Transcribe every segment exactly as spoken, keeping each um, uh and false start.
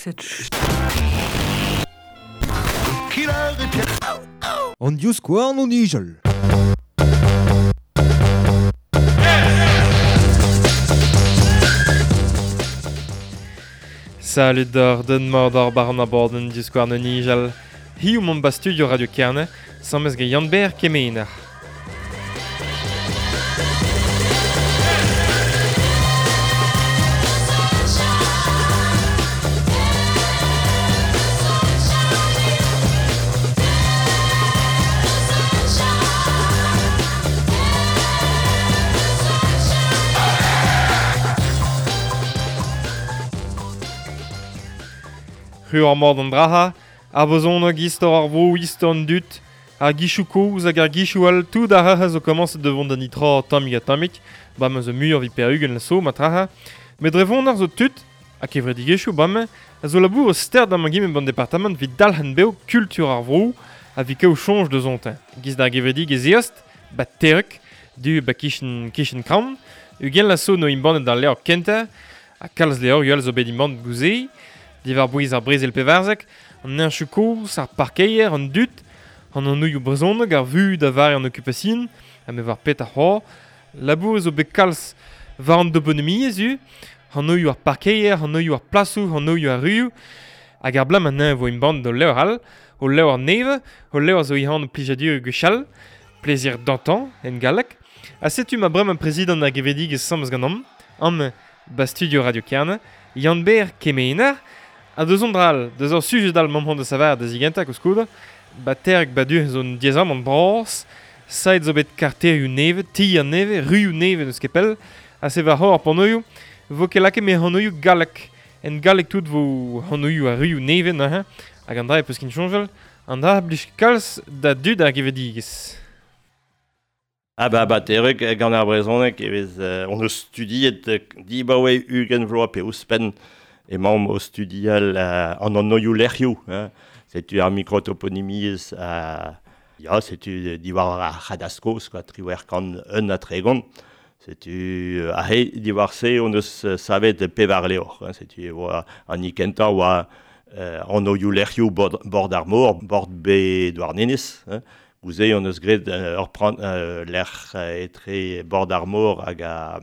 cette... On dius quoi non nigel. Salut d'or, donne-moi d'or barnaborden du square de Nigel. Hi ou mon bas studio Radio Kerne, sammes ge Janber kemeiner. Ru ar mord an draha, ar bozon a gistor ar vo iston dut, ar gishou kouz hag ar gishou al tout ar aha zo komanse devon da nitra tamig a tamig, bam a zo mur vi per ugen la so mat raha, met drevon ar zo tut, ha kevredi gishou bam, a zo labour o sterd am agim e ban departament vi dalhan beo kultur ar vrou, a vi keo chanj de zontin. Giz da gevredi geziost, bat terek, du ba kishen kishen kram, ugen la so no imbanet d'ar leo kenta, a kalz leo yual zo bet imbant gouzei, divar bouiz ar brezel pevarzek, an ur chukouz, ar parkeier, an dut, an an ouioù brezoneg, ar vu da var an okupasin, a me var pet ar c'hor, labour zo bet kalz var an dobonomi ez u, an ouioù ar parkeier, an ouioù ar plasou, an ouioù ar ruioù, hag ar blam an vo imbant do leur al, o leur ar neve, o leur zo ihan plijadur gwechal, plezir d'antan, en galek, a setu ma brem an prezidant a gevedig ez samz ganom, am ba studio Radio Kerne, Janber kemeiner, a deus on dral, deus ar sujet dal momhon de savar da zigentak o skoud, ba terk ba du zon diezam an bras, saet zo bet karterioù neve, ti an neve, ruioù neve neus kepel, a se va hor panoioù, vo kelake me hanoioù galek, en galek tout vo hanoioù a ruioù neve, na hag an dra e peus kin chonjel, an dra blij kalz da dud ar gevediges. Ah bah bah terek gant ar brezonek evez uh, on eus studiet uh, dibaoe ugen vloa pe ouspen e mamm o studial uh, an an noioù lerioù. Hein. Setu ar microtoponimiez uh, ya setu diwar a c'hadaskoz, quoi, triwer kan un a tregon. Setu uh, ahe diwar se on eus uh, savet pevar leor. Hein. Setu e oa an ikenta oa uh, an noioù lerioù bord, bord ar mor, bord be doar nenez. Hein. Gouzei on eus gret uh, ur pran uh, l'er uh, etre bord ar mor hag a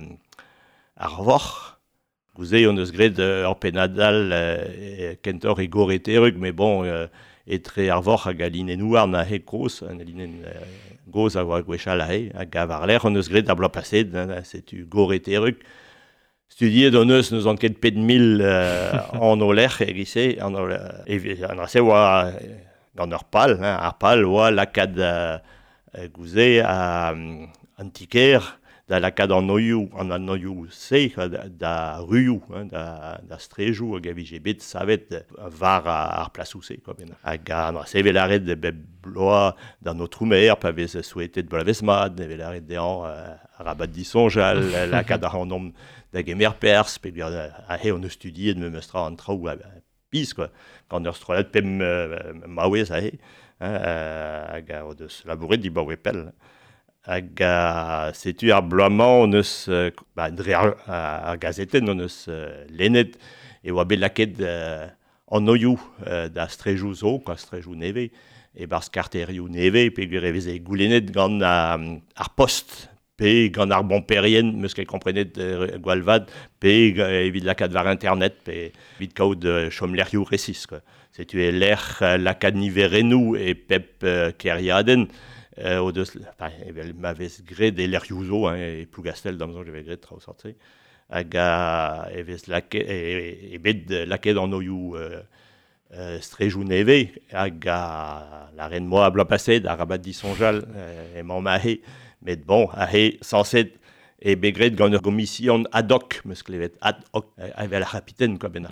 ar vor. Gouzei on eus gret uh, ur penadal uh, kentor e gore terug, mais bon, uh, etre ar vor hag a linen ouar na he groz, an linen uh, goz a oa gwechal a he, hag a var l'er on eus gret a bla paset, hein, setu gore terug. Studiet on eus neus an ket pet mil uh, an o l'er egise, an o l'er, e an rase oa... gant ur pal, hein, ar pal oa lakad uh, gouze a um, antiker da lakad an noioù, an an noioù se, da, da ruioù, hein, da, da strejou hag a vije bet savet var ar plasou se. Hag an se velaret de bep bloa da no troumer, pa vez souetet bolavez mad, ne velaret dean uh, rabat disonjal, lakad ar an om da gemer pers, pe uh, a he on eus studiet me meustra an traoù uh, pis, quoi. Quand ur strolet pem uh, maouez a he, hein, uh, hag a o deus labouret di baoe pel. Hag a setu ar bloaman on eus, uh, ba, dre ar, ar gazeten on eus uh, lennet, e oa bet laket uh, an noioù uh, da strejou zo, quoi, strejou neve, e barz karterioù neve, pe gurevez e goulennet gant uh, ar post, pe gant ar bonperien, meus ket komprenet uh, gwalvad, pe uh, evit lakad var internet, pe evit kaout uh, chom lerioù resis, quoi. Setu e ler uh, lakad niverenou e pep uh, keriaden, uh, o deus, enfin, evel mavez gret e lerioù zo, hein, e plougastel damzon j'evez gret trao sortze, hag a evez laket, e, e bet laket an noioù uh, uh, strejou neve, hag a la ren moa a bla paset, a rabat disonjal, uh, e mamm a he, met bon, a he sanset e begret gant ur gomission ad hoc, meus klevet ad hoc, a vel a rapiten, quoi, ben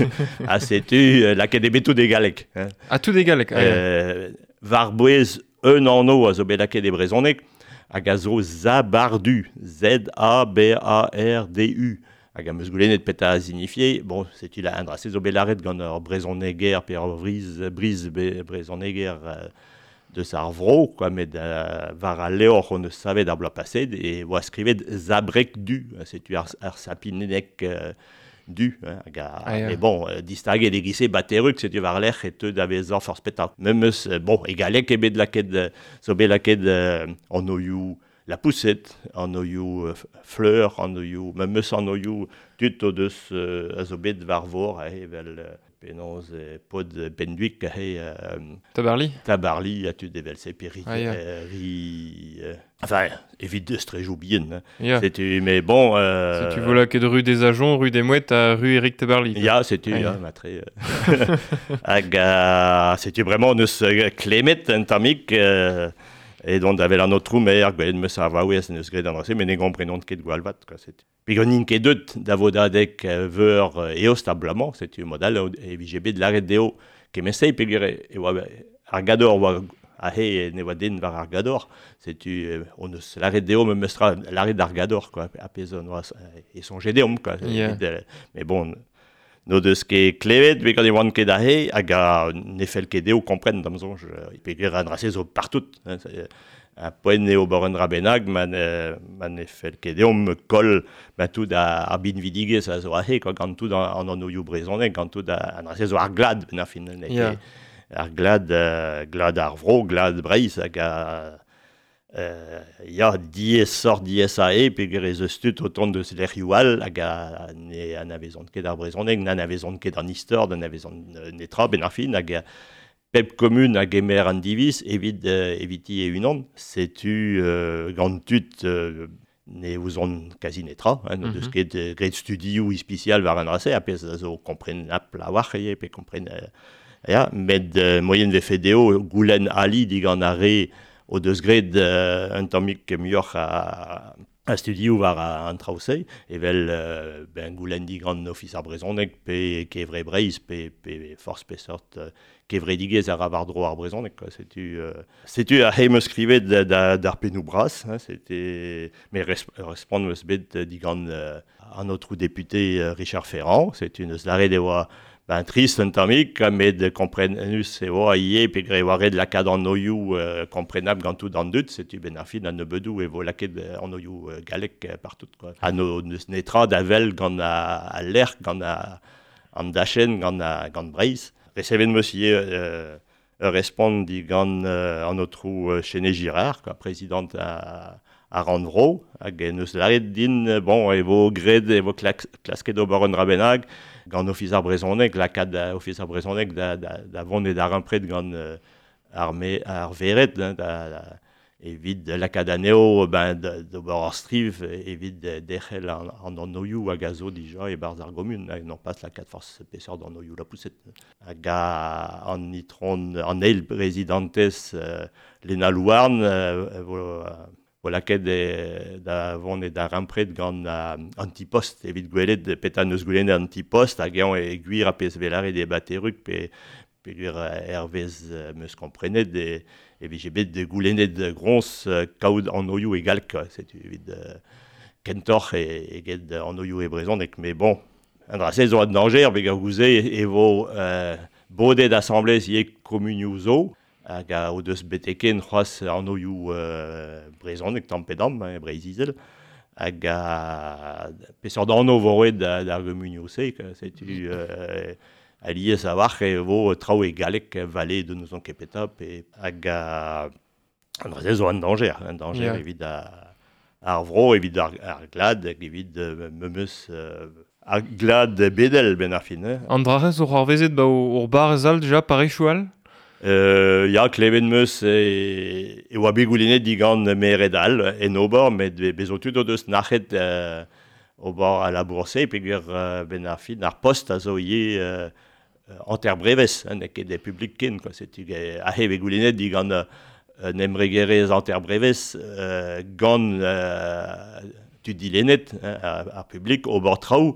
a setu uh, laket e betou de galek. Hein. A tout de galek. Euh, var bouez un anno a zo bet laket e brezonek, hag a zo zabardu, Z A B A R D U. Hag a meus goulennet pet a signifie, bon, setu la indra, se zo bet laret gant ur brezoneger, per ur briz, briz brezoneger uh, de ar vro, quoi, met uh, var a leor on eus savet ar bla paset, e oa skrivet zabrek du, setu ar, ar sapinenek uh, du. Hein, aga, Ah, ja. Mais bon, euh, distinguer les glissés, batteruk, c'est du varler et te d'avezan for spectacle. Même, euh, bon, égalé qu'ébé de la quête, sobé la quête, en oyou, la poussette, en oyou euh, fleur, en oyou, même en oyou, tout au de ce azobé de varvor, et vel pénose pod benduik, et Tabarly. tabarly, a tu devel se péri, Ah, ja. euh, ri, euh, enfin, évite de se réjouir bien, hein. Ja. C'était, mais bon, euh, Si tu veux là que de rue des Agents, rue des Mouettes à rue Éric Tabarly. ja, c'était, Ah, ja, ja. ma très, euh, hag, euh, c'était vraiment de ce clémet, un tamic, euh, et donc, avait la notre room, et ben, me savoir, oui, c'est une gré d'annoncer, mais n'est comprenant de quel gualvat, quoi, c'était. Puis, on n'y a deux d'avodadek, veur, et ostablement, c'était un modèle, et V G B de l'arrêt déo, qui m'essaye, puis, et, ouais, argador, ouais, ahé, ne va den var argador, c'était, on ne, l'arrêt déo me mestra, l'arrêt d'argador, quoi, à Pézon, et son gédéum, quoi. Yeah. Mais bon, no deus ket klevet, bet gant e oan ket ahe, hag a nefel ket eo kompren damzonj, e peogwir an rase zo partout. Hein, a poen eo bor an rabenag, man, euh, man nefel ket eo me kol, ma tout a, a bin vidigez a zo ahe, quoi, gant tout an an oioù brezonek, gant tout a, an rase zo ar glad, ben a fin. Yeah. Ar glad, euh, glad ar vro, glad breiz, hag a... Uh, ja, diez sort diez ae, peogwir ez eus tut o tont deus lerioù-all, hag a ne an avezont ket ar brezhoneg, nan avezont ket an istor, nan avezont uh, netra, ben ar fin, hag a pep komun hag emer an divis, evit, uh, eviti e unan, setu uh, gant tut uh, ne ouzon kazi netra, hein, no Mhm. deus ket uh, gret studioù ispicial war an rase, apes a zo kompren ap la war, e, pe kompren... Uh, ja, met uh, moyen ve fedeo, goulen ali digant are, o deus gret uh, un tammik muioc'h a, a studio war a an traousei, evel uh, ben goulen digant office ar brezhoneg, pe kevre breiz, pe, pe force pe sort uh, kevre digez ar avardro ar brezhoneg, quoi. Setu, uh, setu a he meus skrivet d'ar penou bras, hein, c'était... Mais respond meus bet digant uh, an autre député uh, Richard Ferrand, setu neus lare de oa ben trist un tamik, met komprenus e oa ie, pe gre oare de lakad an oioù euh, komprenab gantou dan dut, setu ben ar fin an nebedou e vo laket an oioù euh, galek euh, partout, quoi. An o neus netra d'avel gant a, a lerk, gant a an dachen, gant a gant breiz. Reseven meus ie euh, respond di gant euh, an otrou euh, Chené Girard, quoi, président a a Randvro, hag neus laret din, bon, e vo gred, e vo klasket o baron rabenag, gant office ar brezhoneg, lakad uh, office ar brezhoneg da, da, da vont e da rempret gant uh, ar, me, ar veret, hein, da, da, evit lakad aneo, ben, do bar ar striv, evit d'echel an, an an oioù hag a zo dija e barz ar gomun, hag non pas lakad force peseur d'an oioù la pousset. Hag a an nitron, an eil prezidantez uh, Lena Louarn, uh, vo... Uh, Voilà ket da vont e da rempret gant uh, antipost, evit gwelet petan eus goulenn antipost, hag eon e gwir a pez velare de bateruk, pe, pe gwir hervez uh, meus komprenet, e, e vije bet de goulennet grons uh, kaout an oioù e galk, setu evit uh, kentor e, e get an oioù e brezhoneg, me bon, an rase zo ad danger, veg ar gouze e vo uh, bodet assemblez ie komunioù zo, hag a o deus beteken c'hoaz an oioù euh, brezhoneg tampedam, hein, breizizel, hag a pesor d'anno voret d'ar gomunioù se, setu euh, aliez a war e vo traoù e galek vale de nous an kepeta, pe hag a an rase zo an danger, an danger Yeah. evit a ar vro, evit ar, ar glad, hag evit uh, memeus uh, ar glad bedel ben ar fin. Eh? An drarez o c'horvezet ba o bar ez al deja parechoual? Euh, ja, kleven meus e, e oa bet goulennet digant meredal en ober, met bezo tout o deus nachet euh, o bar a la bourse, pe gwir euh, ben ar fin, ar post a zo ie euh, anterbreves, hein, nek e publik ken, quoi. Setu a he bet goulennet digant euh, nemregerez anterbreves euh, gant euh, tu dilennet, hein, ar, ar publik o bar traoù,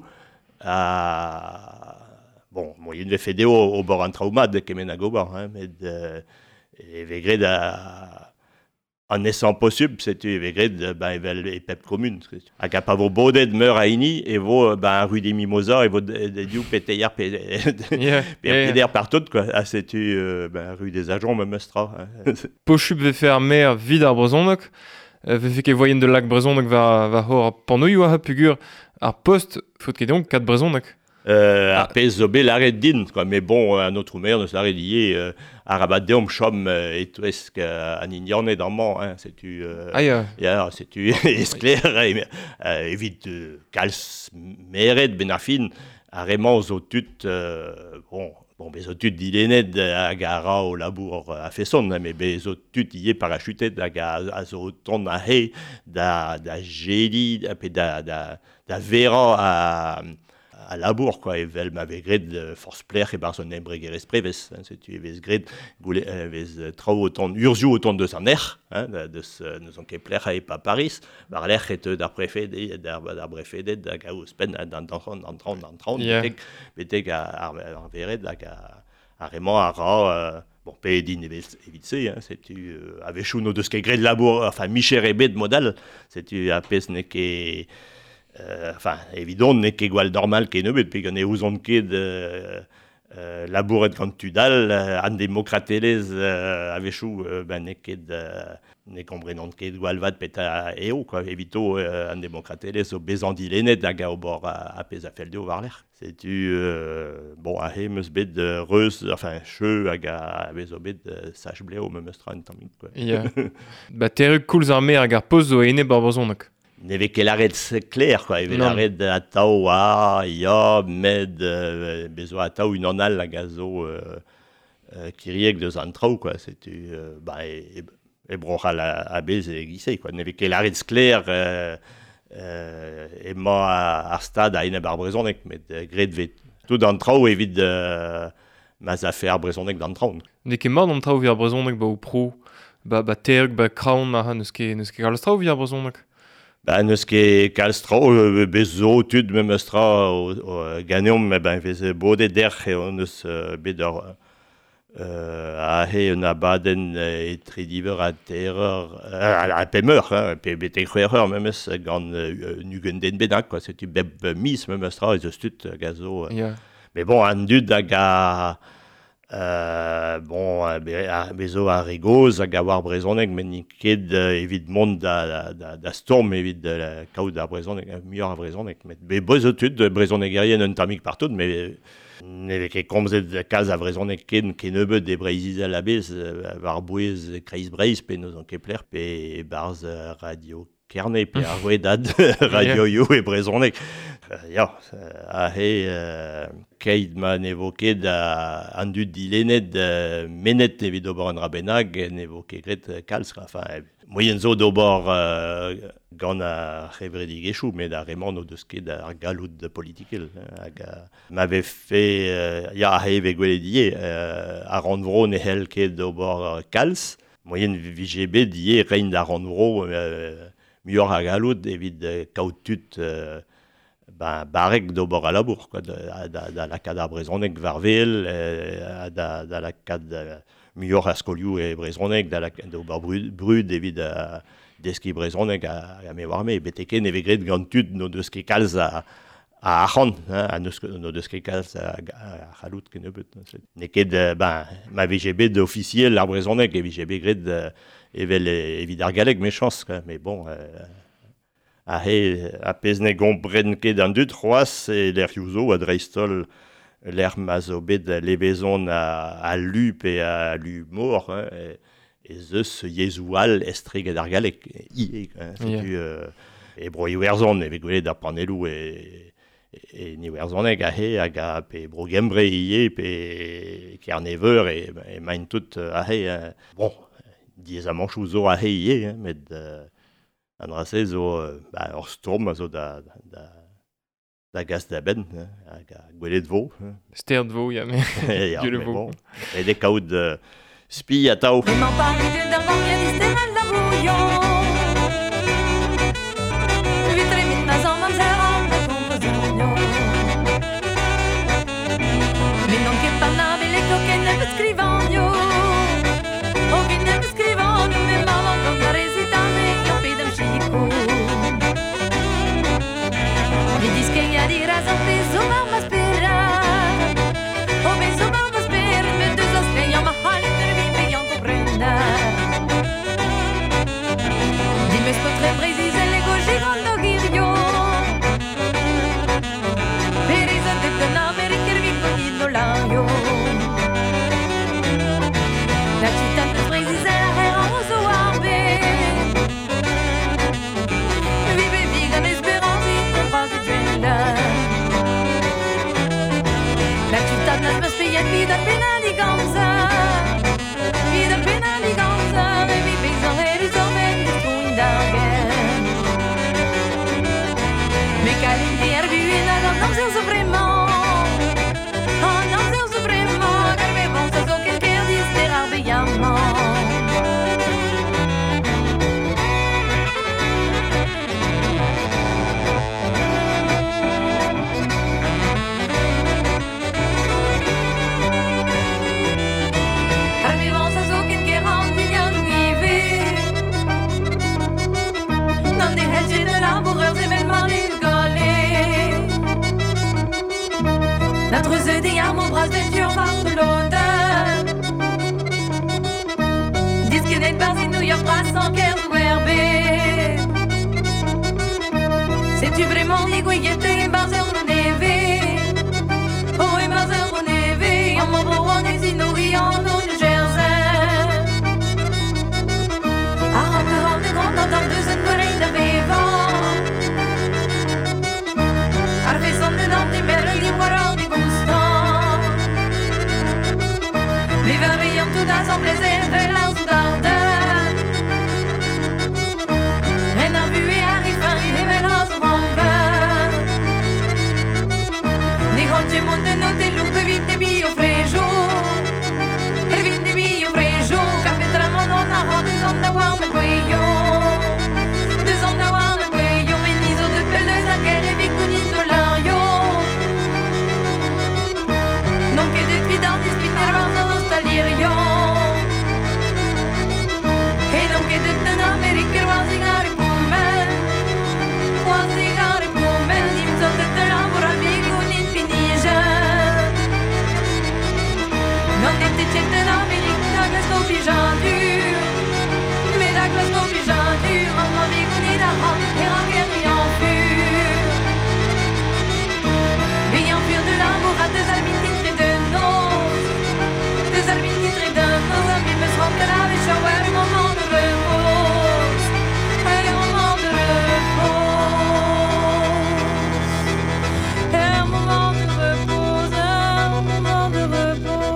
a... Bon, moyen de fedeo o bord an traumad kemen a gobar, hein, met euh, e vegret a an esan posub, setu e vegret ben evel e pep komun. Hag a pa vo bodet meur a ini, e vo ben rue des Mimosas, e vo diou peteier pe, Yeah. pe peder partout, quoi. A setu euh, ben rue des Agents me meustra. Hein. Pochub ve fer mer vid ar brezhoneg, ve fe ket voyen de lak brezhoneg va, va hor panoioù a pugur Ar post, faut ket donc kat brezhoneg. Euh, ah. Apes zo bet l'arret din, quoi. Mais bon, un autre maire neus l'arret lié, euh, arabat deom chom euh, et touesk euh, an ignorne d'amant, hein, c'est tu... Euh, ah, ya. Ya, c'est tu esclair, euh, évite euh, kals meret ben afin, arrement zo tut, euh, bon... Bon, bez o tut dilenet hag a ra o labour a feson, mais bez o tut ie parachutet hag a, a zo ton a he da, da jeli, pe da, da, da vera a, a labour, quoi. Evel m'ave gred force plaire e bar son embregerez prevez. Hein, c'est tu evez gred goule, evez trao o ton, urzio o ton de san er, hein, de ce, ne son ket plaire a e pa Paris, bar l'er et d'ar prefedet, d'ar brefedet, hag a ouspen d'an tron, d'an tron, d'an tron, betek, betek ar veret, hag a, a rement a ra, euh, bon, pe din evit se, hein, c'est tu, euh, ave chou no deus ket gred labour, enfin, micher e bet modal, c'est tu apes ne ket, euh, enfin, évident, ne ket gwal normal ket neubet, pe gant e ouzon ket euh, euh, labouret gant tudal, euh, an demokratelez euh, ave chou, euh, ben ne ket, euh, ne komprenant ket gwal vat pet a eo, quoi, evito euh, an demokratelez o bezan dilenet hag a o bor a, a pez a felde o war l'er. C'est tu, euh, bon, a he meus bet de reus, enfin, cheu hag a vez o bet de sach bleo me meus tra un tammig, quoi. Ya. Ba teruk koulz ar mer hag ar poz zo ene bar brezhoneg. Neve ket l'arret clair, quoi. Eve l'arret a tao a, ya, med, euh, bezo a tao un anal hag a zo euh, euh, kiriek deus an trao, quoi. C'est tu, euh, bah, e, e broch a, a bez e gise, quoi. Neve ket l'arret clair, euh, euh, ema ar stad a ene bar brezhoneg, met euh, gred vet tout an trao evit euh, maz a fe ar brezhoneg d'an trao. Ne ket mat an trao vi ar brezhoneg ba o pro, ba, ba teruk, ba kraon ma ha neus ket, neus ket kalz trao vi ar brezhoneg. Ba neus ket kalz trao, euh, bez zo tud me meus tra o, o ganeom, ben vez bodet der e o neus euh, bet ur... Euh, a he un abaden e trediver a terreur euh, a pemeur, hein, pe betek c'hwereur memes gant euh, nugenden benak, quoi. C'est tu beb mis memes tra e zeus tut gazo. Euh. Yeah. Mais bon, an dud hag a... Euh, bon, be, a, bezo a regoz hag a war brezhoneg, men ni ket uh, evit mont da, da, da storm evit uh, kaout a brezhoneg, muioc'h a brezhoneg. Met be bozo tud brezhonegerien un tamik partout, mais ne ket komzet kalz a brezhoneg ken ken nebeut de breizizel a bez, war bouez kreiz breiz pe neus an ket pler, pe barz uh, radio kerne, pe ar voedad radio yo e brezhoneg. Uh, ya, a he uh, keit ma nevoket da an dud dilenet uh, menet evit d'ober an rabenag, nevoket gret uh, kalz, enfin, moyen zo d'ober uh, gant a c'hevredigechou, met a remant no deus ket ar galout de politikel. Hag uh, m'ave fe, uh, ya a he ve gwele die, uh, ar an vro ne hel ket d'ober uh, kalz, moyen vije bet die rein d'ar an vro, uh, muioc'h a galout evit uh, kaout tut uh, ben, barek d'ober a labour, quoi, da, da, da la kad ar brezhoneg varvel, euh, da, da la kad uh, muioc'h a skolioù e brezhoneg, da la d'ober brud, brud evit uh, deski brezhoneg a, a me war me, beteke neve gret gant tud no deus ket kalz a, a ac'han, hein, a neus, no deus ket kalz a, a, a c'halout ken nebeut. Ne ket, uh, ben, ma vije bet d'officiel ar brezhoneg, e vije bet gret uh, evel evit ar galeg mechans, quoi, mais bon... Euh, a he a pez ne gompren ket an dud c'hoaz e l'er youzo a dreistol l'er ma zo bet levezon a, a lu pe a lu mor, hein, e, e zeus yezoual estreget ar galek ie, hein, yeah. Tu, euh, e bro iwerzon e vegwelet ar panelou e, e, e ni werzoneg a he hag a pe bro gembre ie pe kerneveur e, e main tout a he, hein. Bon, diez a manchou zo a he ie, hein, met... Euh, an rase zo, euh, bah, ur storm a zo da, da, da gaz da ben, hein, hag a gwelet vo. Hein. Sterd vo, ya, me. Ya, me bon. E de kaout uh, spi a tao. M'en parle de d'avant, y'a des sterd da bouillon. Vitre mit ma zan, man ser an da kompozigno. Mais non ket pa na bele koken ne bet skrivanjo. O ken ne bet skrivanjo, me maman kom da rezitame. Mi dis che gli di rasa peso ma ma spera. O peso ma ma spera, me tu so spegno ma hali per vi mi non comprenda. Mordi Guayete e Bazer Neve Oh e Bazer Neve En membre en Isinori en New Jersey Arran de rang de grand entente de cette collègue de vivant Arfisson de Dante et Merle Livoireur du Constant Viva veillant tout assemblé et veillant sous d'ardeur Et n'a vu et arrive arrive et mélange au rampeur Ni grand du monde de nos des loups vite des billes au frais jour Et vite des billes au frais jour Capitellement on a rendu des ondes d'avoir le boyau Des ondes d'avoir le boyau Mais les autres de pelle de la guerre et vicounis de l'ario Non che des filles dans des spinner dans l'Ostalirio E non che des in America quasi gare come Quasi gare come L'imso de lavora vicounis finisce Non dite c'è in America che sto pigiando Mais la classe sto pigiando En ma vicounis da hand et en guerre et en pur Et en pur de l'amour à des amis titrés de nos Des amis titrés de nos amis me seront que la vie shower un moment de repos Un moment de repos Un moment de repos Un moment de repos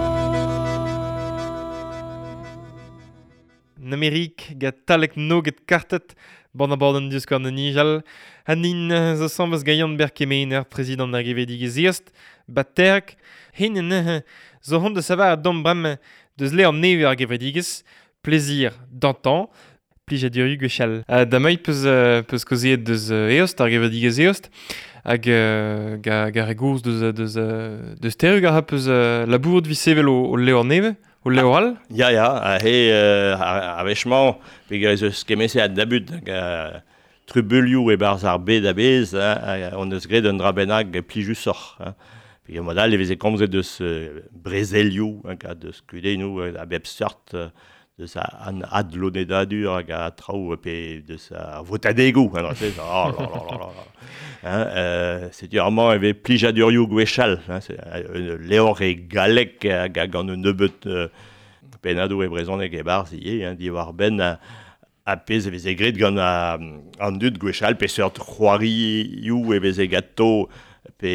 En Amerik ga talek no get kartet ban a baden dius gant an Nigel. Hanin zo sambaz gaiant berkemener president ar gevedige zeost, bat terk, hin en uh, zo hon de savar dom brem deus le an neve ar gevediges, plezir d'antan, plij a diru gwechal. Uh, da mei peus, uh, peus kozeet deus uh, eost ar gevedige zeost, hag uh, ga, ga regouz deus, deus, uh, deus terug ar ha peus uh, labourd vi sevel o, o leo an neve, o leo al. Ja, ja, a he uh, a vechman, pe gare eus kemese a dabut, uh, trubulioù e barz ar bed a bez, hein, on eus gret un drabenag plijusoc'h. Hein. Pe gare modal e veze komzet deus uh, brezelioù, hein, ka deus kudennoù a bep sort, uh, deus a an adlonedadur hag a traoù pe deus a votadegou. Hein, c'est ça, oh là là là là là. Hein, euh, c'est vraiment avait plijadurioù gwechal, hein, c'est euh, leor e galek hag a gant un nebeut euh, penado e brezhoneg e barz ie, hein, di war ben a, a pez e veze gret gant a, an dud gwechal pe seurt c'hoarioù e veze gato pe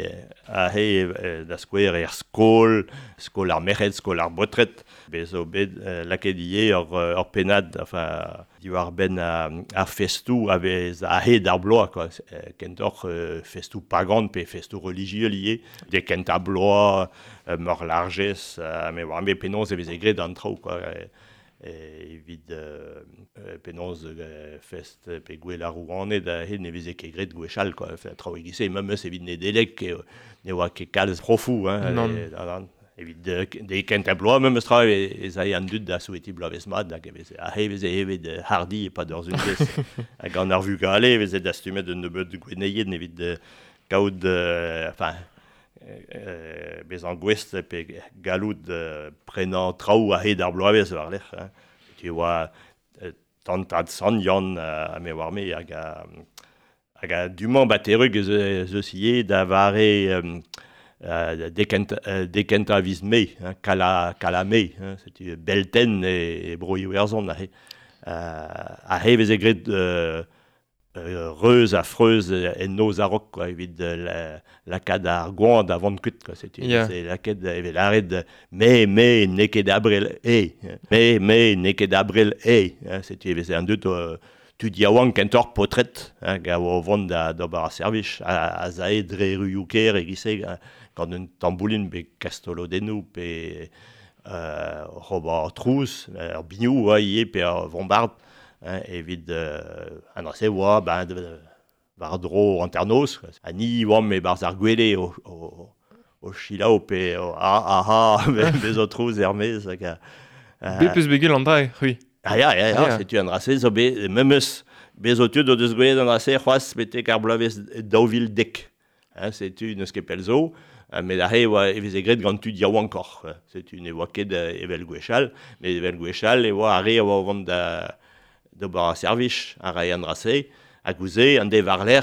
a he euh, da skouer er skol, skol ar merc'hed, skol ar botret, bezo bet euh, laket ie or, or penad, enfin, di war ben a, a festou a vez a he d'ar bloa, quoi, kentor euh, festou pagant pe festou religieux lié, de kent a bloa, euh, mor larges, euh, me war me penons e veze gret an trao, quoi, e, evit euh, penons euh, fest pe gwell ar rouanne da he ne veze ket gret gwechal, quoi, trao e gise, même eus evit ne delek e, ne oa ket kalz profou, hein, non. E, da, da, evit de, de kent a bloa, même eus tra e, e zai an dud da soueti bloavezh mat, da veze a he veze evit hardi e pa d'ur zun vez. Hag an ar vu gale, veze da stumet un nebeut gwenneien evit de kaout, euh, enfin, Euh, bez an gwest pe galout euh, prenant traoù a he d'ar bloavezh war lec'h. Hein. Tu oa euh, tantad san yann a me war me hag a, hag a du-mañ baterug eus ie da vare euh, euh, dekent, euh, dekent a viz me, hein, kala, kala me, hein, c'est belten e, e broioù erzon a he. Euh, a he veze gret euh, Euh, reuz a freuz en noz a rok, quoi, evit la, lakad ar goan da vant kut, quoi, c'est yeah. lakad evit laret me, me, neket abrel e, me, me, neket abrel e, hein, c'est evit an dut uh, tu diaouan kentor potret, hein, ga o vant da, da bar a servich, a, a zae dre ruyouker e gise, gant un tamboulin pe kastolo dennou, pe euh, roba trous, ar bignou, oa ie, pe ar vombard, hein, evit euh, an ase oa ben de, de, var dro anternos, ani oam me barz ar gwele o, o, o chilao pe o a a a bez o trouz ermez hag a uh, Be peus begul an drai, oui. Ah ya, ya, ya, Ah, setu an rase zo be, memeus bez o tud o deus gwelet an rase c'hoaz betek ar bloavezh daouvil dek. Hein, setu neus ket pel zo, mais da he oa evez egret gant tu diaou ankor. Setu ne oa ket evel gwechal, mais evel gwechal e oa are oa vant da... de bar a servich a rai an rase, a gouze an de var l'er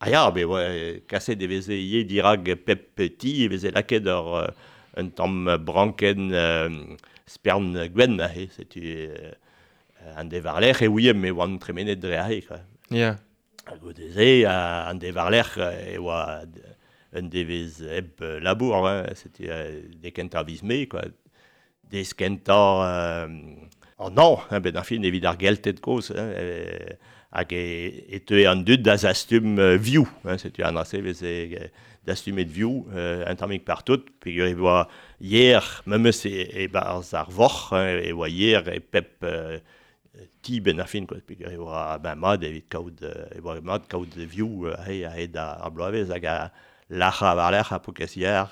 Ah ja, be oa kaset e veze ie dirag pep petit, e veze laket ur uh, un tamm branken uh, spern gwen ahe, setu uh, an de varlec'h e ouiem e oan tremenet dre ahe. Quoi. Yeah. A godeze, uh, an de varlec'h e oa un devez eb uh, labour, hein, setu uh, de kentar vizme, quoi. Des kentar uh, an an, hein, ben ar fin evit ar geltet koz, hein, e, hag e, e teu an dud da zastum uh, view, hein, setu an rase veze uh, dastumet view, uh, un tamik partout, pegur e oa hier, memes e, e barz ar vorch, hein, e oa hier e pep uh, ti ben ar fin, pegur e oa ben mad evit kaout, uh, e oa mad kaout view, uh, he a he da ar bloavez, hag a lacha war l'ech a pokas hier,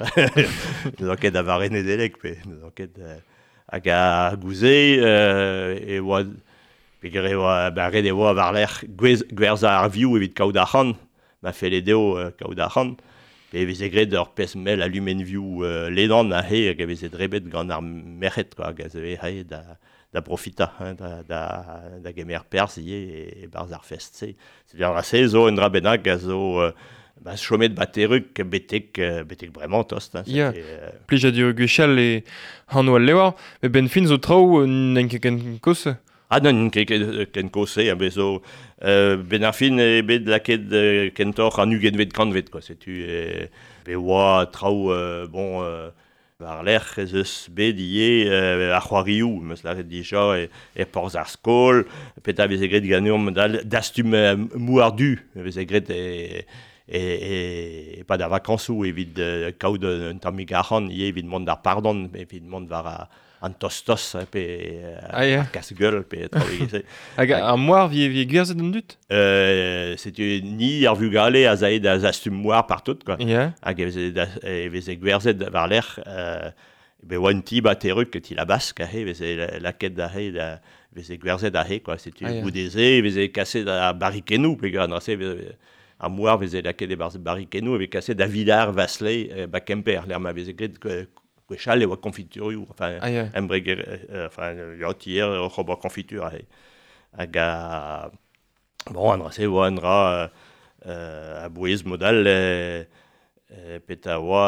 n'eus ket a varen edelek, pe n'eus ket uh, hag a gouze, uh, e oa pegur e oa ben red e oa war l'ech gwerza ar view evit kaout ac'han, ma fele deo uh, kaout ac'han, pe veze gret ur pes mel alumen view uh, ledan a he, hag a veze drebet gant ar merc'het, quoi, hag a zeve he da, da profita, hein, da, da, da gemer pers ie e, e barz ar fest se. C'est bien rase zo en dra bennak a zo uh, ba chomet bateruk betek, uh, betek bremañ tost. Hein, Yeah. uh, Plija dur gwechal e an oa lewar, me ben fin zo trao n'en ket ken kose. Ah non, ken, ken, ken kose, hein, bezo uh, ben ar fin e bet laket uh, kentor an ugen vet kanvet, quoi. Setu e, be oa trao, uh, bon, uh, war l'ech ez eus bet ie uh, ar c'hoarioù, meus laret dija e, e porz ar skol, peta veze gret ganeom dastum uh, mouar du, veze gret e, e, e, e pa da vakansou evit uh, kaout un tammig ac'han, ie evit mont ar pardon, evit mont war a, an tos-tos, hein, pe uh, Ah, yeah. kas-geul, pe traoù Hag ar moar vie vie gwerzet an dut? Euh, setu ni ar vugale a zae da zastum moar partout, quoi. Yeah. Hag e veze, da, e veze gwerzet war l'er, euh, be oan ti bateruk ket il a bask a he, veze laket da he, da, veze gwerzet a he, quoi. Setu Ah, yeah. goudeze, veze kaset da barikenou, pegur an rase, veze, ar moar veze laket e barikenou, e veze kaset da vidar vasle, euh, ba kemper, l'er ma veze gret gwechal e oa konfiturioù, enfin, Ah, yeah. embreg, euh, enfin, yot hier, o c'hob konfitur a he. Hag a... Bon, an rase oa an ra uh, uh, a bouez modal euh, euh, peta oa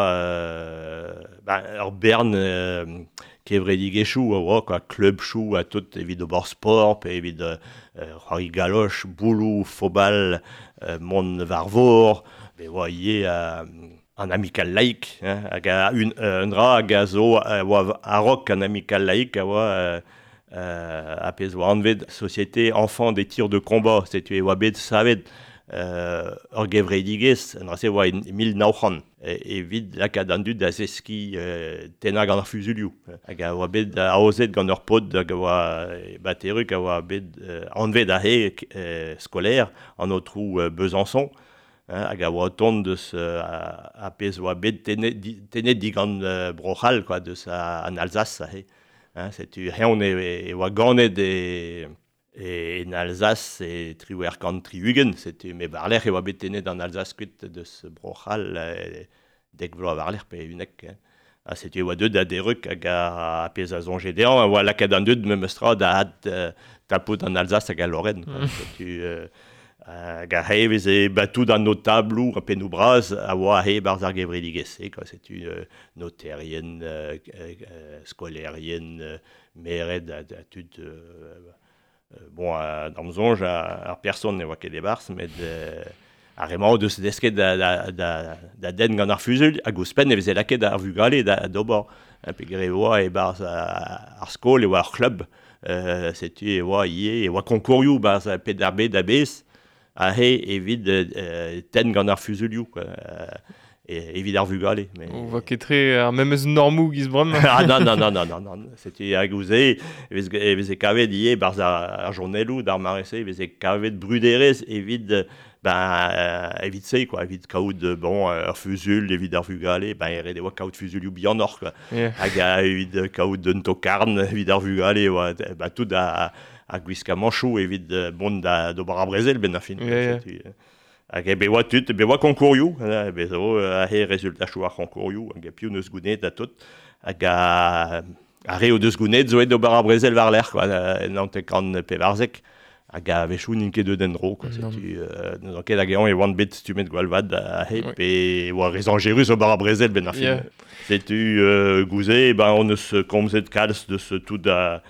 euh, ben, ur bern euh, kevredigechou a oa, quoi, club chou a tout evit o bor sport, pe evit uh, c'hoari galoch, boulou, fobal, uh, mon varvor, be oa ie a... Uh, an amical laik, hein, hag a un, uh, un dra hag a zo uh, oa a rok an amical laik a oa uh, uh, a pez oa anvet société enfant des tirs de combat, setu e oa bet savet uh, ur gevredigez, an rase oa mil naoc'han, e, e vid lakad an dud da zeski uh, tenag an ar fuzulioù, hag a oa bet a aozet gant ur pod, hag a oa e, bateruk a oa bet uh, anvet a he uh, skoler an o trou uh, Besançon, hein, hag a oa tont deus uh, a, a pez oa bet tenet, di, tenet digant uh, brochal, quoi, deus a, an Alsace, a he. Hein, setu reon e, e oa ganet e, e en Alsace e triouer kant triugen, setu me varlec'h e oa bet tenet an Alsace kuit deus brochal e, dek vlo a varlec'h pe unek. Hein. Ah, setu e oa deud a deruk hag a, a pez a zonje dean, a oa lakad an deud me meustra da hat uh, talpout an Alsace hag a Lorraine. Mm. Setu... Uh, hag a he veze batout an notablou a penou braz a oa he barz ar gevredigese, quoi. Setu uh, noterien, uh, uh, skolerien, uh, meret a, a tud... Uh, uh, bon, a damzonj ar person ne oa ket e barz, met uh, a remañ deus desket da, da, da, da den gant ar fuzul, hag ouspenn e veze laket ar vugale da d'ober. Peogwir e oa e barz ar skol e oa ar club, uh, setu e oa ie, e oa konkourioù barz a ped ar bet da bez, a he evit uh, ten gant ar fuzulioù, quoi. Uh, e, evit ar vugale. Mais... On va ketre ar memez normou giz brem. Ah non, non, non, non, non, non. C'était a gouze, e veze kavet ie barz ar, ar journelou d'ar marese, e veze kavet bruderez evit, ben, uh, evit se, quoi, evit kaout, bon, ar fuzul, evit ar vugale, ben, ere de oa kaout fuzulioù bianor, quoi. Yeah. Hag a evit kaout d'un tokarn, evit ar vugale, oa, ben, tout a... a gwiska manchou evit uh, bon da d'ober a brezel ben a fin. Yeah, yeah. Hag e be oa tut, be oa konkourioù, e be zo a he rezultat chou ar konkourioù, hag e piou neus gounet a tout, hag a, a re o deus gounet zo e d'ober a brezel war l'er, quoi, nante kan pe varzek, hag a vechou n'inket deud en dro, quoi. Non. Setu, euh, n'eus ket hag eon e oant bet stumet gwalvad a hep, ouais. E oa rezan gerus o bar a brezel ben ar fin. Yeah. Setu euh, gouze, ben on eus komzet kalz de ce tout da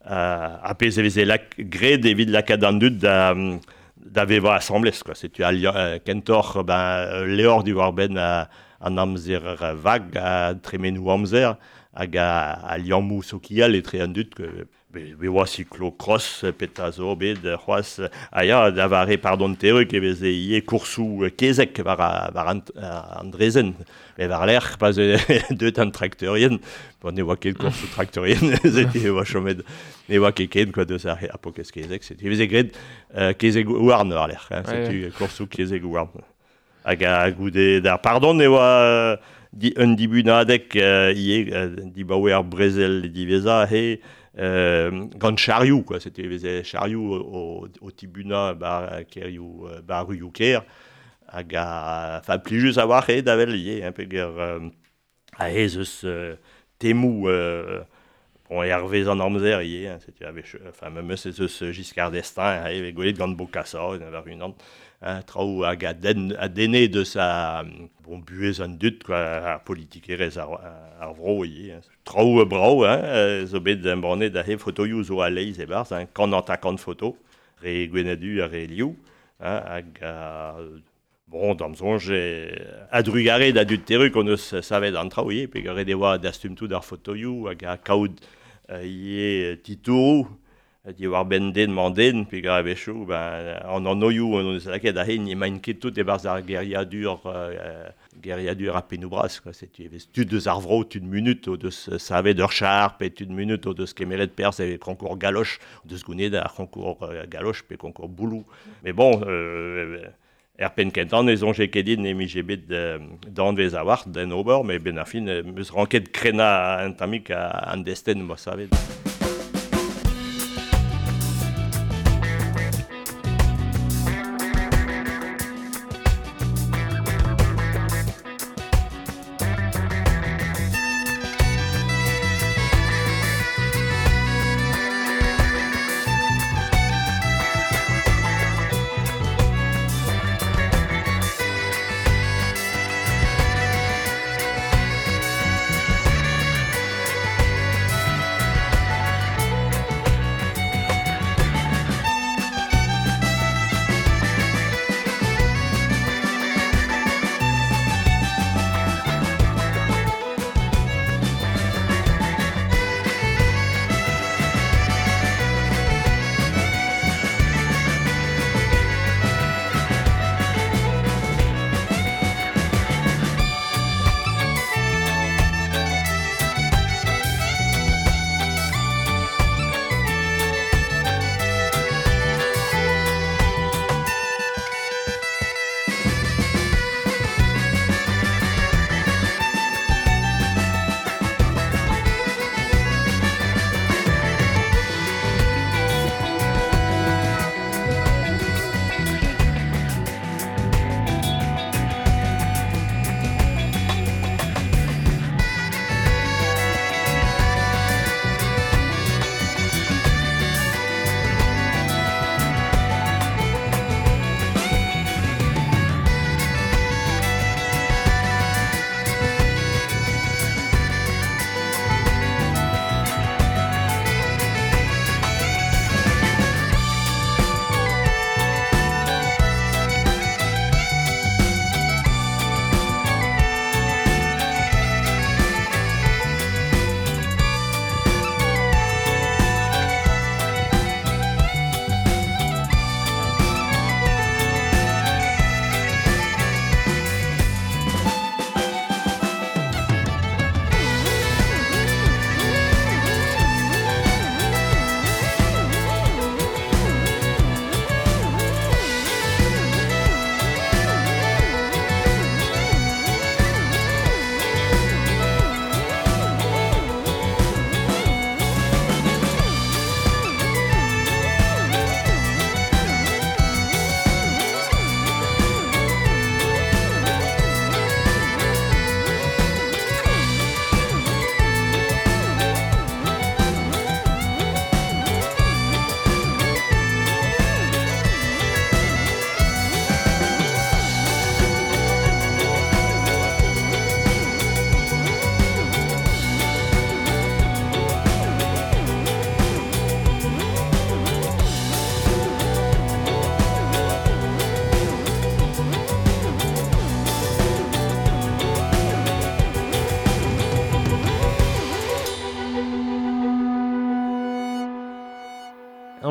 a, a pez eveze lak gred evit lakad an dud da, da veva assemblez, quoi. Setu a uh, kentor, ben, leor du war ben a, an amzer vag a tremenou amzer, hag a, a liammou sokial e tre an dud, que be, be oa cyclocross petazo bet c'hoaz a ya da vare pardon teruk eveze ie koursou kezek var, a, var an, an drezen. Mais var l'air, pas deut an traktorien, bon, ne oa ket koursou traktorien, zeti oa chomet, ne oa ket ken, quoi, deus ar apo kez kezek, seti eveze gred uh, kezek ouarn var l'air, hein, seti koursou kezek ouarn. Hag a goude d'ar pardon, ne oa di, un dibunadek uh, ie, uh, di baouer ar brezel diveza, he, euh, gant chariou, quoi, c'était eveze chariou au, au tibuna bar keriou, bar ruyou ker, hag a, fa plijus a war e davel ie, hein, peger euh, a ez eus euh, temou euh, bon, e ar vez an amzer ie, hein, c'était avec, enfin, même ez eus Giscard d'Estaing, e gwelet gant Bokassa, var unan, hein, traoù hag a, den, a dene de sa bon buez an dut, quoi, ar politikerez ar, ar vro ie, hein. Traoù brau, hein, zo bet d'un bornet da he fotoioù zo a leiz e barz, hein, kan an takant foto, re gwenadu a re liou, hein, hag a, bon, damzonj, a drugare da dut teruk on eus savet an traoù ie, pe gare de oa da stumtou d'ar fotoioù, hag a kaout uh, ie titourou, di war ben den man den, pe gare vechou, ben, an an oioù, on eus laket da he, ni main ket tout e barz ar geriadur, uh, geriadur a penoubras, quoi. Setu evez tud deus ar vro, tud munut, o deus savet ur charp, et tud munut, o deus kemeret pers e konkour galoche, o deus gounet ar konkour uh, galoche, pe konkour boulou. Mais bon, euh, er pen kentan ez onje kedin e mi jebet d'an vez a wart den ober, mais ben ar fin, meus ranket krena an tamik an desten mo savet.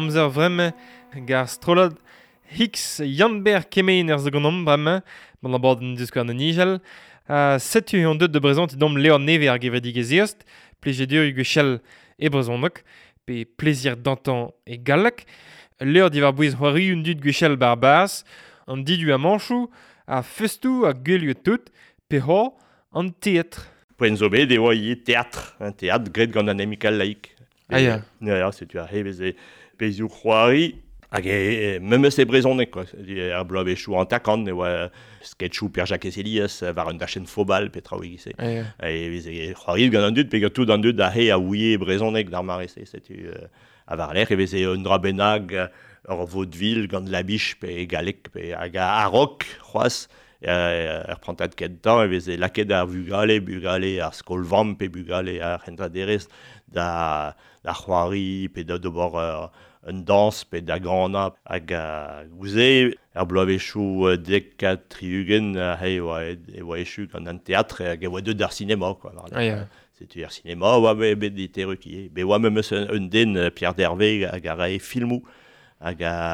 amzer vreme gar strolad Hicks Janber kemein er zegonom breme, ban abord en deus an nigel. Uh, setu on deut de brezant idom leo neve ar gevedig eziost, plejedur yu gechel e brezonok, pe plezir d'antan e galak. Leo divar bouez c'hoari un dud gechel barbas, an didu a manchou, a festou a guelio tout, pe ho an teatr. Poenzo bet e oa ie teatr, un teatr gret gant an emikal laik. Ah ya. Ja, ja, setu ar he veze pezioù c'hoari, hag e memes e brezonek, quoi. Ar bloa bechou an takan, e oa sketchou per Jacques Elias, var un dachen fobal, petra oe gise. Ah ya. E veze c'hoari gant an dud, pe gant tout an dud a he a ouie brezonek d'ar marese, setu uh, a var l'er, e veze un dra benag ur vaudeville gant la biche, pe galek, pe hag a rok, c'hoaz, er prantat ket dan, e veze laket ar vugale, bugale ar skolvamp, pe bugale ar rentraderez, da, da c'hoari, pe da d'obor uh, un dans, pe da grana, hag a gouze, er bloa vechou uh, dekat triugen, uh, he oa e oa echu gant an teatr, hag e oa deud ar sinema, quoi. Ah ya. Setu ar sinema, oa be bet di teruk ie. Be oa memes un, un den uh, Pierre Dervé hag a rae filmou, hag a,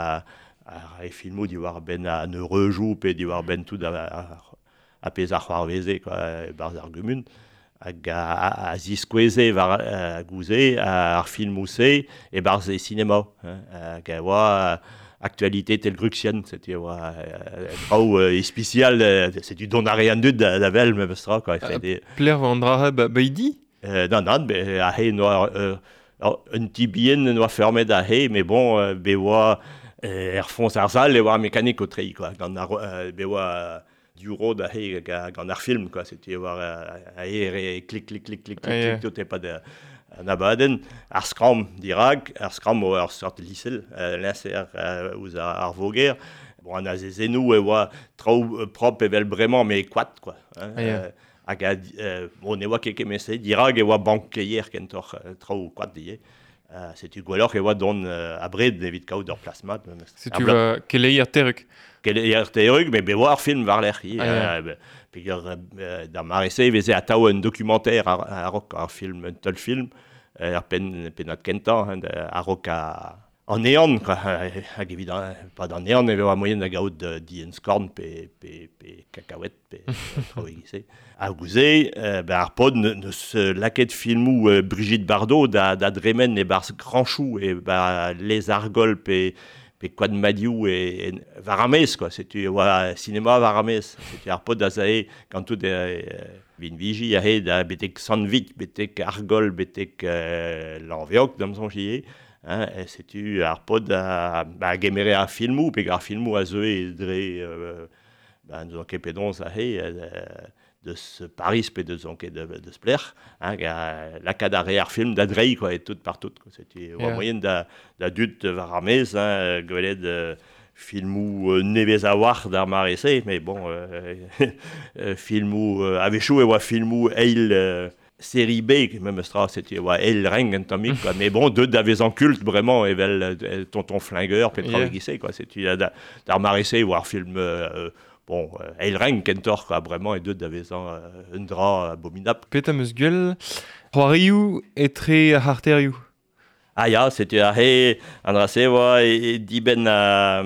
a rae filmou di war ben a neurejou, pe di war ben tout a, a, a pez ar c'hoar veze, quoi, barz ar gumun. Hag a, a, a ziskweze var a gouze, ar filmou se, e barz e sinema. Hein? Hag a oa actualité tel Gruxian, setu oa drau e spécial, setu don a rean dud da, da vel memes tra, quoi. Uh, de... Pler va an dra ba, ba idi? Euh, non, non, be, a he noa, euh, un tibien noa fermet a he, mais bon, euh, be oa euh, er fons ar zal, e oa mécanique au trei, quoi. Gant ar, euh, be oa duro da he gant ar film, quoi. Setu oa a he e klik, klik, klik, klik, klik, Ah, yeah. tout e pa de... An abaden, ar skram dirag, ar skram o ar sort lissel, euh, l'inser euh, ouz ar, ar voger. Bon, an a zezenou e oa trao euh, prop evel bremañ, me kwad, quoi. Hein? Ah, yeah. euh, hag a, euh, bon, ne oa ket kemese, dirag e oa bankeier kentor euh, trao kwad die. Uh, setu gwelloc'h e oa don uh, abred evit kaout ur plasmat. Setu va keleier teruk. Keleier teruk, me be oa ar film var l'er. Ah, yeah. uh, Peogwir uh, da marese veze a tao un documentaire ar, ar rok ar film, un tol film, uh, ar pen, penat kentan, hein, ar rok a... En néant, quoi, hag évidemment, pas dans néant, mais à moyen de gaout de dien scorn, pe, pe, pe cacahuète, pe, trop aiguisé. A gouze, euh, ben, ar pod, ne, ne se laket filmou euh, Brigitte Bardot, da, da dremen e bars granchou, et bah, les argol, pe, pe quad madiou, et, et varamez, quoi, c'est-tu, oa, cinéma varamez, c'est-tu ar pod da zae, quand tout de, euh, vin vigi, a he, da betek sanvit, betek argol, betek euh, l'enveoc, dam son chier. Hein, setu ar pod a, ba, gemere ar filmou, pe ar filmou a zeu e dre euh, ba, deus anke pedonz a he, euh, deus Paris pe deus anke de, de spler, hein, ga, lakad ar re ar film da drei, quoi, et tout partout. Setu yeah. Oa moyen da, da dud var armez, hein, gwelet euh, filmou euh, nevez a war d'ar marese, mais bon, euh, euh, filmou euh, avechou e oa filmou eil... Euh, série B, même stra, c'était ouais, El Reng, un tomique, quoi. Mais bon, deux d'avez en culte, vraiment, et vel, euh, Tonton Flingueur, Petra yeah. Guissé, quoi. C'était d'ar maressé, ou un film, euh, bon, euh, El Reng, Kentor, quoi, vraiment, et deux d'avez en euh, un drap abominable. Peta meus gueul, c'hoariou etre arteriou. Ah ya, c'était à he, andrase, ouais, et diben à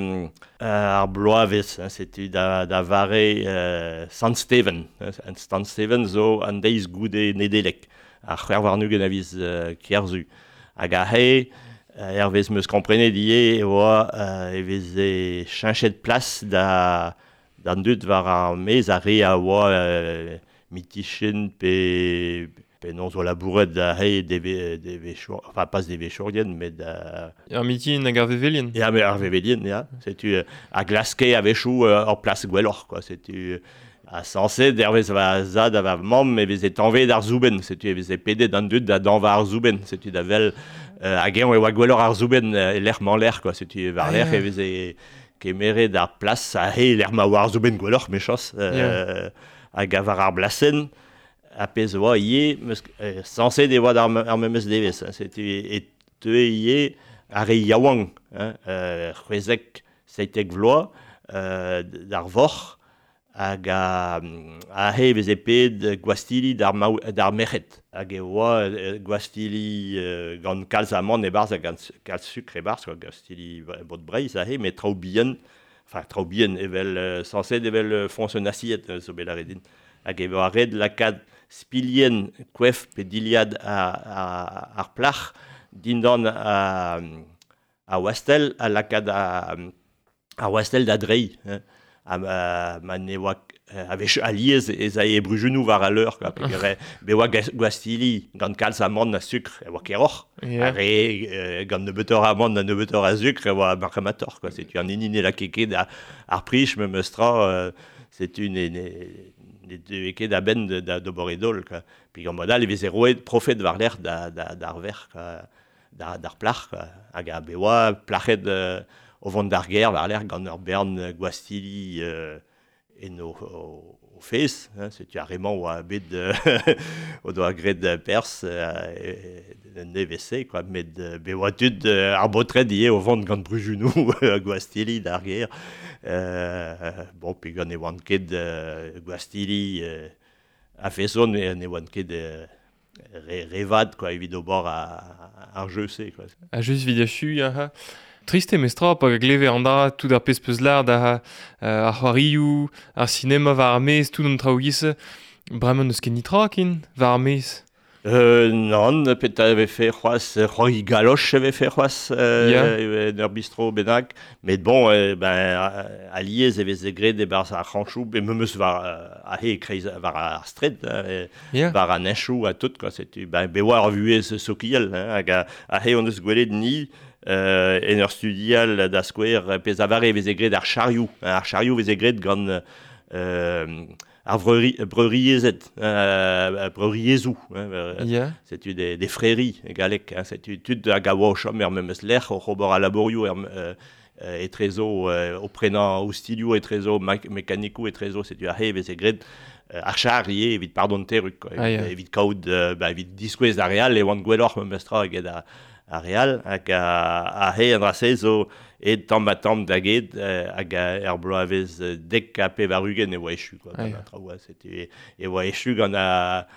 ar bloaves, hein, c'était da, da vare euh, Sant Steven, hein, Sant Steven zo an deiz goude nedelek, ar c'hwer warnugen a viz euh, kierzu. Hag a he, euh, er vez meus komprene die, oa, euh, e vez e chinchet plas da, d'an dud var ar mez a re a oa euh, mitichen pe... pe non zo labouret da he deve, deve chour, enfin pas deve chourien, mais da... Ar mitin hag ar vevelien. Ya, mais ar vevelien, ya. Setu uh, a glaske a vechou uh, or plas gwelloc'h, quoi. Setu a sanse dervez va zad a va mam, me vez e tanve d'ar zouben. Setu e vez e pede d'an dud da dan va ar zouben. Setu da vel uh, a gen e oa gwelloc'h ar zouben uh, l'er man l'er, quoi. Setu var l'er e vez e kemere d'ar plas a he l'er ma war zouben gwelloc'h mechos. Uh, yeah. Hag a var ar blasen. A pez oa ie, euh, sanse de oa ar, ar memes devez, hein, setu et te ie ar e yaouang, hein, euh, c'hwezek seitek vloa, euh, d'ar vor, hag a, a he vez eped gwastili d'ar, maou, d'ar mechet. Hag e oa euh, gwastili euh, gant kalz amant e barz hag gant kalz sukr e barz, quoi, gwastili bot breiz a he, met trao bien, enfin trao bien, evel euh, sanset evel euh, fons un assiet, euh, so bet a redin. Hag e vo a red lakad spilien kwef pe diliad a, a, ar plach, dindan a, a wastel, a lakad a, a wastel da drei, hein. A ma ne oa avech aliez ez a e brujenou war a l'heure, quoi, pegere be oa gwastili gant kalz amant na sukr, e oa keroc'h, Yeah. a re euh, gant nebetor amant na nebetor a sukr, e oa markamator, quoi. C'est un inine la keke da ar prich, me meustra, euh, c'est une ne de eke da ben de, da doboredol, quoi. Puis gant modal, e vez e roet profet war l'air da, da, d'ar ver, quoi, da, d'ar plach, quoi. Hag a be oa plachet euh, o vont d'ar ger war l'air gant ur bern gwastili euh, en o, o, o fez, hein, c'est vraiment oa bet euh, o doa gred pers euh, ne vese, quoi, met euh, be oa tud euh, ar botred ie o vont gant brujunou gwastili d'ar ger. Euh, bon, puis gant e oant ket euh, gwastili euh, a fezon e ne oant ket euh, re, revad, quoi, evit o bord ar jeuse, quoi. A just videchu, ya ha. Triste mestra pa gleve an da tout ar pez peus lar da uh, ar c'hoarioù, ar cinema war ar mez, tout an traougise. Bremañ eus ket nitra kin, war ar mez. Euh, non, peut-être avait fait Roas, Roy Galoche avait fait Roas, euh, Yeah. dans bistro Benac, mais bon, euh, ben, à Liège, avait des grès des bars à Ranchou, et même var à He, var à Stred, Yeah. var à Nechou, à tout, quoi, c'était, ben, bewa revué ce sokiel, hein, à He, on eus gwellet ni, euh, en ur studial da square, pez avare vez egret ar chariou, ar chariou vez egret gant, euh, ar breuriezet, euh, breuriezou, hein, euh, Yeah. c'est des, des fréries, galek, hein, c'est une tude à gawa au chom, er memes l'er, au robor à laborio, er, euh, euh, et trezo, euh, au prenant, au stilio, et trezo, mécanico, et trezo, c'est du ahe, vez egret, euh, ar charier, evit pardon teruk, quoi, Ah, yeah. evit kaout, euh, bah, evit disquez d'areal, et wan gwellor memestra, eged a, a real, hag a, a he an rasez zo et tamm a tamm daget euh, hag a er bloavez euh, dek kape var ugen e oa echu, quoi, Ah, gant ja. a traoua, c'était e oa echu gant a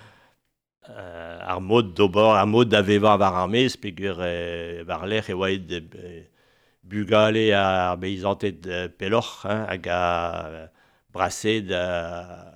euh, ar mod d'obor, ar mod da vevañ var ar mez, peogwir euh, var l'er e oa et euh, bugale ar beizantet euh, peloc'h, hein, hag a euh, brasset a,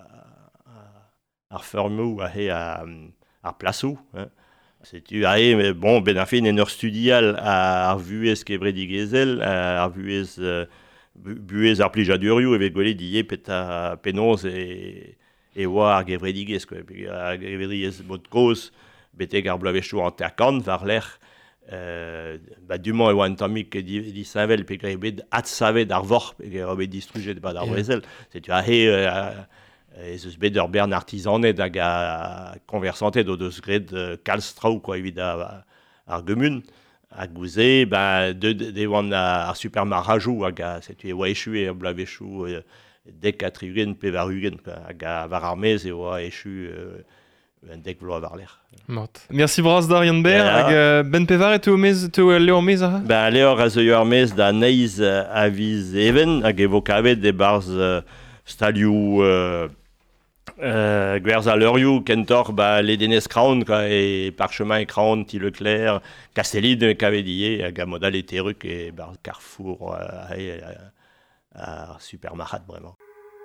ar fermou a he a, ar plasou, hein. C'est-tu aé, mais bon, ben a fait une heure studiale à Arvuez Kevredi Gezel, à Arvuez euh, Buez Arplijadurio, et Vegolé d'Ié, Peta Penos et et War Kevredi Gez, quoi. Puis à Kevredi Gez Botkos, Bete Garblavechou en Terkan, var l'air, euh, bah, du moins, ou un tamik di Savel, puis Grebed Atsave d'Arvor, puis Grebed distrugé de Bad Arvezel. C'est-tu aé, ez eus bet ur bern artisanet hag a konversantet o deus gret uh, kalz traoù, quoi, evit a, ar gemun. Hag ouze, ben, de, de, de oan ar supermarajou hag a, setu e oa echu e blavechou euh, dek a triugen pe var ugen, quoi, hag a var ar mez e oa echu euh, un dek vlo a var l'air. Mort. Merci bras da Yann Ber, Ja. hag uh, ben pevar e teo mez, teo leo mez a ha? Ben, leo a zeu ar mez da neiz uh, a viz even, hag evo kavet de barz uh, stalioù euh, Euh, gwerz a leurioù, kentor, ba, ledenez kraon, quoi, et parchemin et kraon, ti Leclerc, Castellide, kavediye, hag a modal e teruk, et bar Carrefour, euh, et, euh, a supermarad, vraiment.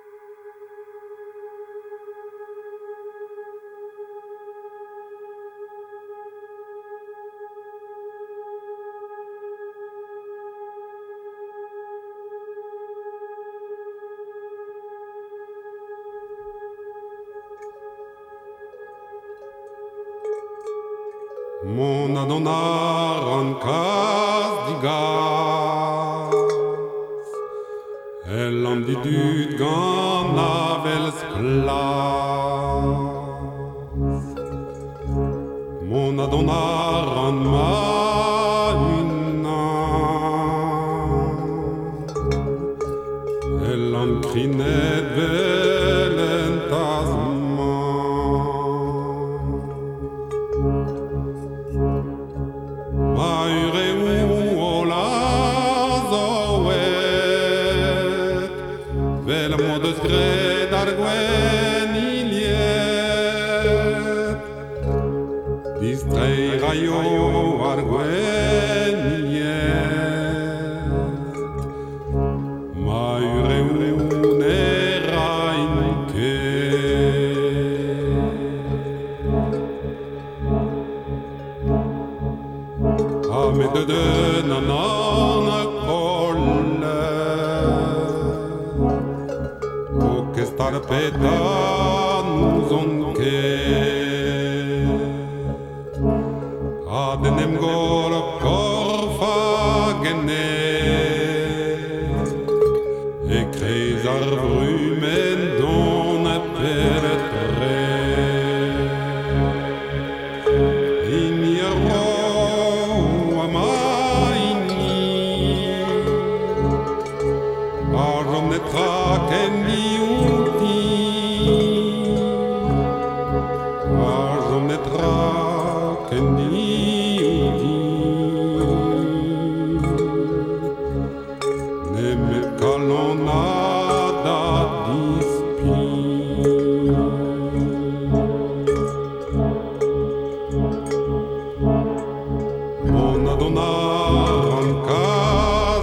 Mon adonar an kaz digas El an didut gant avel sklas Mon adonar an ma unan El an krinet vel entazman Vel modus gred ar gwen iliet Distrei raio ar gwen iliet Ma ureun erain ket A me de den an an a kolle O kestar petan nous ket A denem gor korfa genet E kreiz ar vrumen don a peretre In ir ro a maini A jonetra ken liouti A jonetra ken liouti Ne met kalonada dispi Mon adonar an kas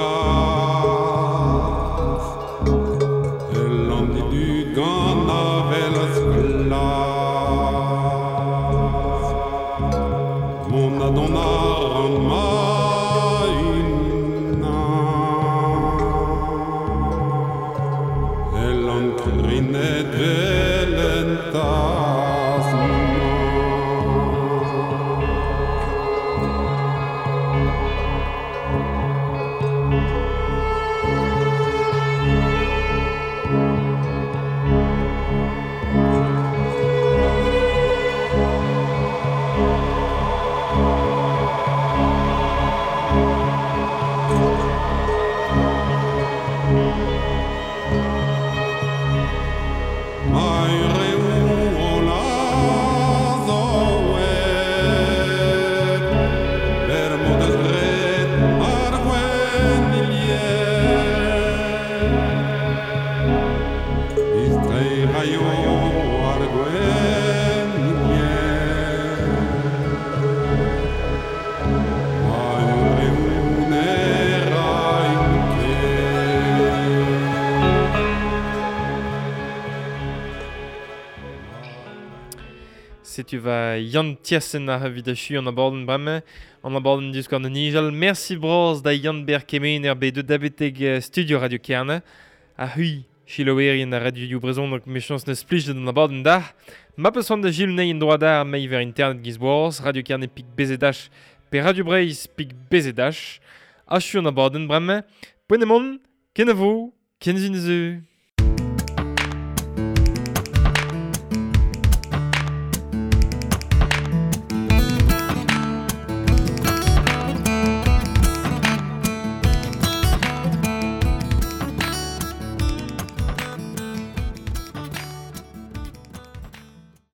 digas El an didud gant avel as glas Mon adonar an maina El an krinet velentas Mai reu o la zoet Per modus gred ar gwen iliet Distrei raio ar gwen iliet Mai reu erain ket Si tu vas Yann Tiersen ar vidachu an abaden bremme, an abaden diskor an nijal. Merci bros da Yann Berkemen er be de dabeteg eh, Studio Radio Kerne. A hui, chiloerien a Radio You Brezon, donc méchans ne splij an abaden da. Ma pesan da Gilles Ney en droit da mei ver internet gizboaz, Radio Kerne pik bezedash, pe Radio Breis pik bezedash. A chu an abaden bremme. Poenemon, kenavo, kenzin zeu.